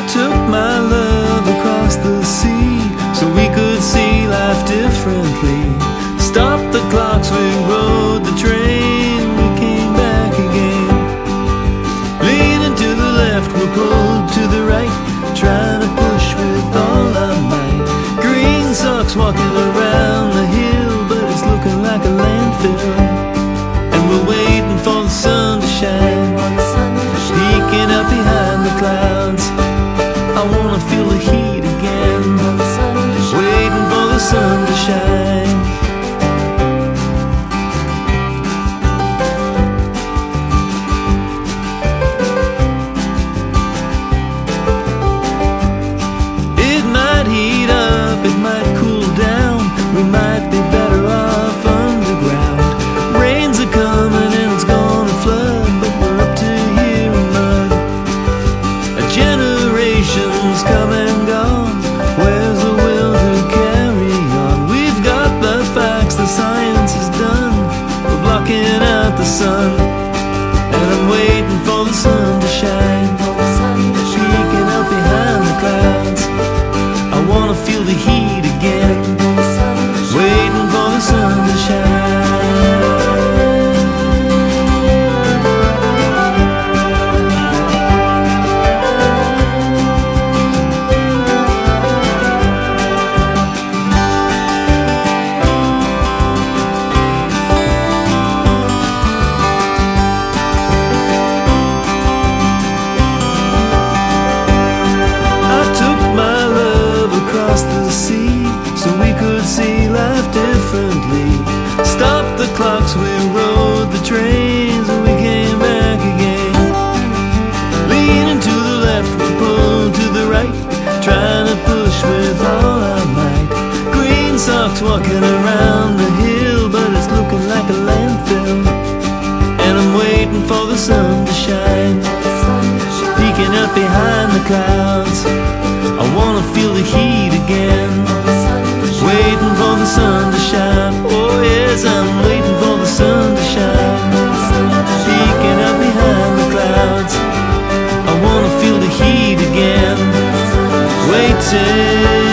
took my love across the sea so we could see life differently. Stopped the clocks, we rode the train, we came back again. Leaning to the left, we pulled to the right, trying to push with all our might. Green socks walking around the hill, but it's looking like a landfill. And we're waiting for the sun to shine, peeking up behind the clouds. I wanna feel the heat again, waiting for the sun to shine. It might heat up, it might cool down, we might be better off underground. Rains are coming and it's gonna flood, but we're up to here in mud. A generation's come and gone, where's the will to carry on? We've got the facts, the science is done, we're blocking out the sun. And I'm waiting for the sun to shine, peeking up behind the clouds. I wanna feel the heat again, waiting for the sun to shine. The sea so we could see life differently. Stopped the clocks, we rode the trains, and we came back again. Leaning to the left, we pulled to the right, trying to push with all our might. Green socks walking around the hill, but it's looking like a landfill. And I'm waiting for the sun to shine, peeking up behind the clouds. I wanna feel the heat again, waiting for the sun to shine. Oh yes, I'm waiting for the sun to shine, peeking up behind the clouds. I wanna feel the heat again, waiting.